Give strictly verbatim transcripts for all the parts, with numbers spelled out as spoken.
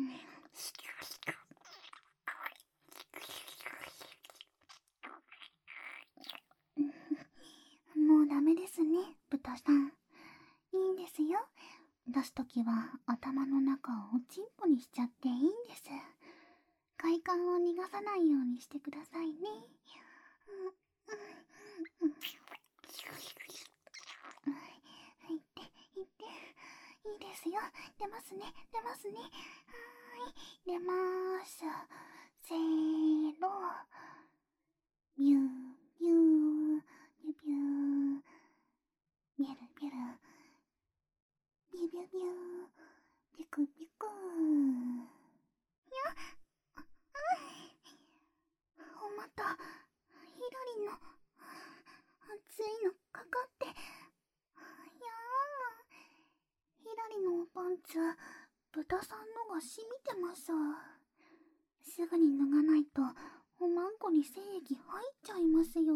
もうダメですね、豚さん。いいんですよ。出すときは頭の中をおちんぽにしちゃっていいんです。快感を逃がさないようにしてくださいね。いっていっていいですよ。出ますね、出ますね。はーい、出まーす。せーの。ビュービュービュービュービュルビュルビュビュビュービクビクー。にゃっ、おまたヒラリの熱いのかかって。いやー、ヒラリのパンツ豚さんのが染みてます。すぐに脱がないとおまんこに精液入っちゃいますよ。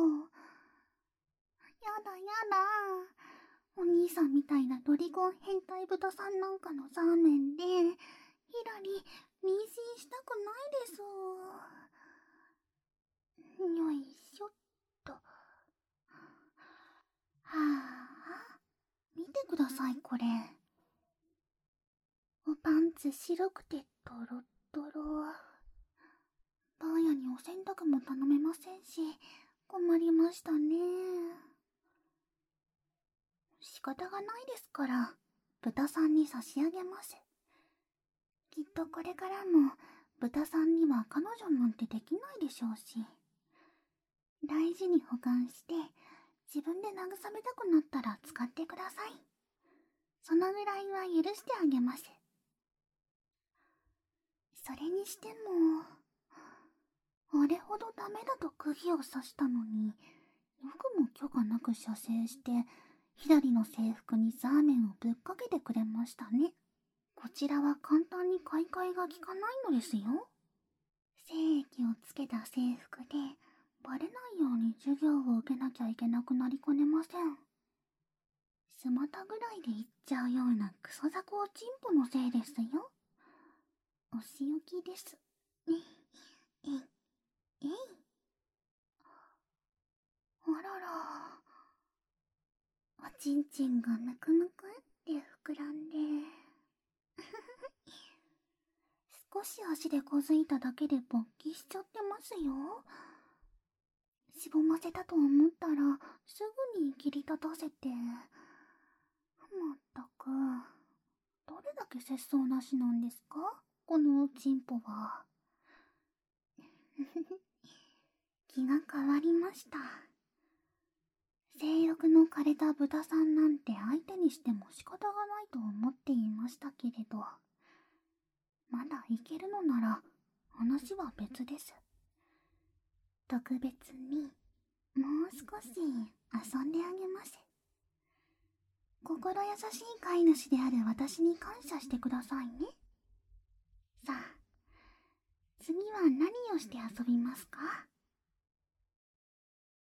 やだやだ。お兄さんみたいなロリコン変態豚さんなんかのザーメンでヒラリ妊娠したくないです。よいしょっと。はあ、見てくださいこれ。おパンツ白くてトロットロ。ばあやにお洗濯も頼めませんし困りましたね。仕方がないですから豚さんに差し上げます。きっとこれからも豚さんには彼女なんてできないでしょうし、大事に保管して自分で慰めたくなったら使ってください。そのぐらいは許してあげます。それにしてもあれほどダメだと釘を刺したのによくも許可なく射精してヒラリの制服にザーメンをぶっかけてくれましたね。こちらは簡単に買い替えが効かないのですよ。精液をつけた制服でバレないように授業を受けなきゃいけなくなりかねません。スマタぐらいで言っちゃうようなクソザコおちんぽのせいですよ。お仕置きです。えいえいえい。あらら、おちんちんがむくむくって膨らんで少し足でこづいただけで勃起しちゃってますよ。しぼませたと思ったらすぐに切り立たせて。まったくどれだけ節操なしなんですかこのおちんぽは。気が変わりました。性欲の枯れた豚さんなんて相手にしても仕方がないと思っていましたけれど、まだいけるのなら話は別です。特別にもう少し遊んであげます。心優しい飼い主である私に感謝してくださいね。さあ、次は何をして遊びますか？